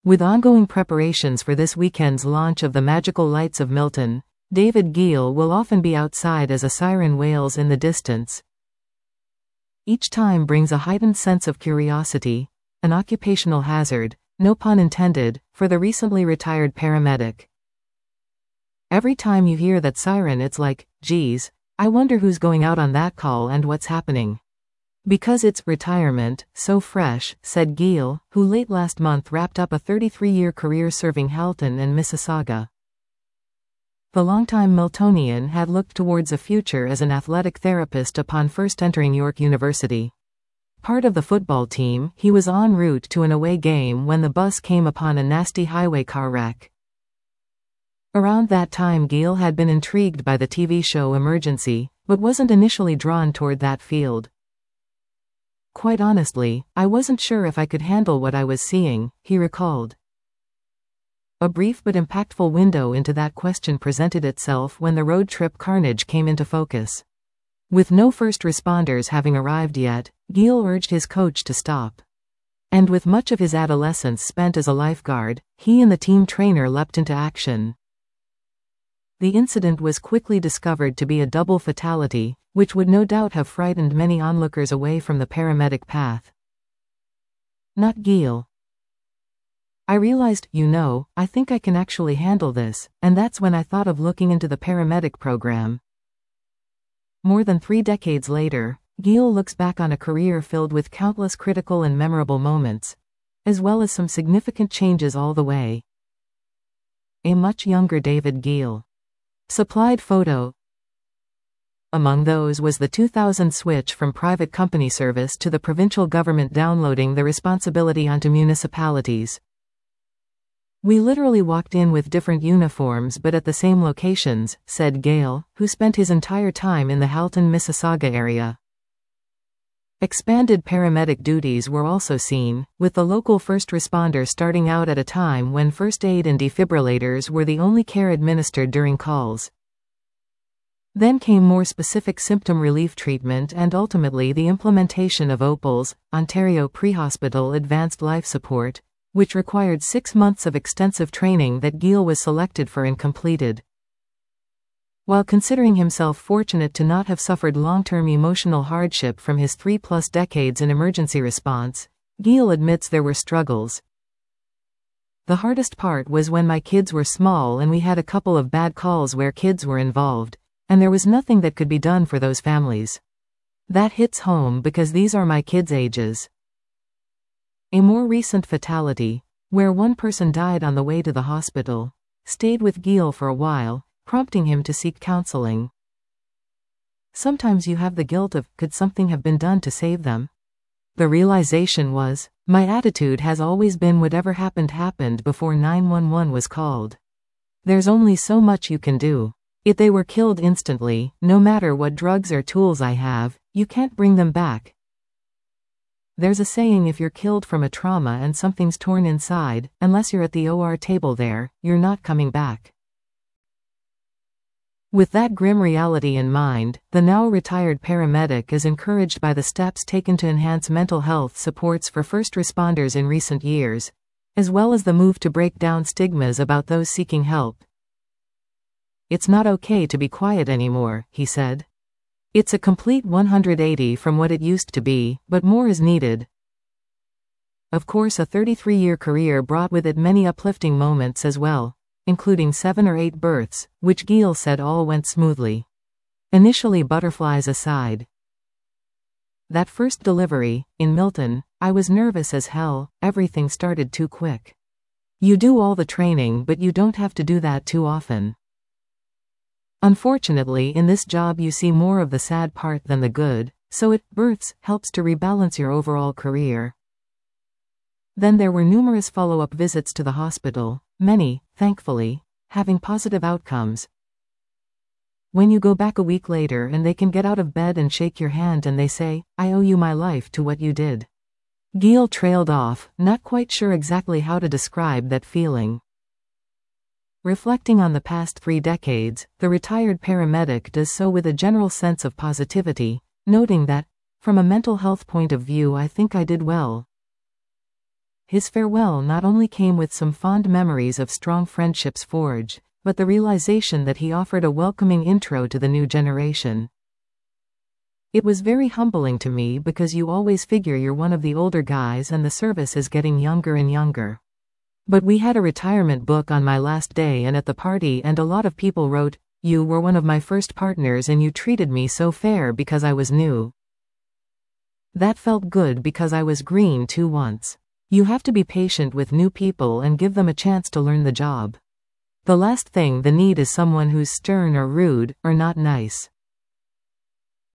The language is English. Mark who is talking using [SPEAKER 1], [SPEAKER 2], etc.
[SPEAKER 1] With ongoing preparations for this weekend's launch of the Magical Lights of Milton, David Gill will often be outside as a siren wails in the distance. Each time brings a heightened sense of curiosity, an occupational hazard, no pun intended, for the recently retired paramedic. Every time you hear that siren, it's like, geez, I wonder who's going out on that call and what's happening. Because it's retirement, so fresh, said Gill, who late last month wrapped up a 33-year career serving Halton and Mississauga. The longtime Miltonian had looked towards a future as an athletic therapist upon first entering York University. Part of the football team, he was en route to an away game when the bus came upon a nasty highway car wreck. Around that time Gill had been intrigued by the TV show Emergency, but wasn't initially drawn toward that field. Quite honestly, I wasn't sure if I could handle what I was seeing, he recalled. A brief but impactful window into that question presented itself when the road trip carnage came into focus. With no first responders having arrived yet, Gill urged his coach to stop. And with much of his adolescence spent as a lifeguard, he and the team trainer leapt into action. The incident was quickly discovered to be a double fatality, which would no doubt have frightened many onlookers away from the paramedic path. Not Gill. I realized, I think I can actually handle this, and that's when I thought of looking into the paramedic program. More than 3 decades later, Gill looks back on a career filled with countless critical and memorable moments, as well as some significant changes all the way. A much younger David Gill. Supplied photo. Among those was the 2000 switch from private company service to the provincial government downloading the responsibility onto municipalities. We literally walked in with different uniforms but at the same locations, said Gill, who spent his entire time in the Halton, Mississauga area. Expanded paramedic duties were also seen, with the local first responder starting out at a time when first aid and defibrillators were the only care administered during calls. Then came more specific symptom relief treatment and ultimately the implementation of OPALS, Ontario Pre-Hospital Advanced Life Support, which required 6 months of extensive training that Gill was selected for and completed. While considering himself fortunate to not have suffered long-term emotional hardship from his 3+ decades in emergency response, Gill admits there were struggles. The hardest part was when my kids were small and we had a couple of bad calls where kids were involved, and there was nothing that could be done for those families. That hits home because these are my kids' ages. A more recent fatality, where one person died on the way to the hospital, stayed with Gill for a while, prompting him to seek counseling. Sometimes you have the guilt of, could something have been done to save them? The realization was, my attitude has always been whatever happened before 911 was called. There's only so much you can do. If they were killed instantly, no matter what drugs or tools I have, you can't bring them back. There's a saying, if you're killed from a trauma and something's torn inside, unless you're at the OR table there, you're not coming back. With that grim reality in mind, the now retired paramedic is encouraged by the steps taken to enhance mental health supports for first responders in recent years, as well as the move to break down stigmas about those seeking help. It's not okay to be quiet anymore, he said. It's a complete 180 from what it used to be, but more is needed. Of course, a 33-year career brought with it many uplifting moments as well, including 7 or 8 births, which Gill said all went smoothly. Initially, butterflies aside. That first delivery, in Milton, I was nervous as hell, everything started too quick. You do all the training but you don't have to do that too often. Unfortunately, in this job you see more of the sad part than the good, so births helps to rebalance your overall career. Then there were numerous follow-up visits to the hospital, many, thankfully, having positive outcomes. When you go back a week later and they can get out of bed and shake your hand and they say, I owe you my life to what you did. Gill trailed off, not quite sure exactly how to describe that feeling. Reflecting on the past 3 decades, the retired paramedic does so with a general sense of positivity, noting that, from a mental health point of view, I think I did well. His farewell not only came with some fond memories of strong friendships forged, but the realization that he offered a welcoming intro to the new generation. It was very humbling to me because you always figure you're one of the older guys and the service is getting younger and younger. But we had a retirement book on my last day and at the party, and a lot of people wrote, "You were one of my first partners and you treated me so fair because I was new." That felt good because I was green too once. You have to be patient with new people and give them a chance to learn the job. The last thing they need is someone who's stern or rude, or not nice.